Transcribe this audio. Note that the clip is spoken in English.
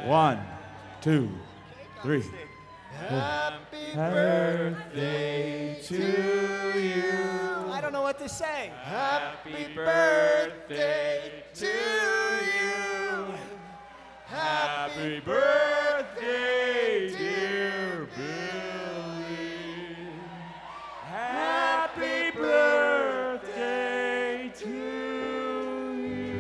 1, 2, 3. Happy birthday to you. I don't know what to say. Happy birthday to you. Happy birthday.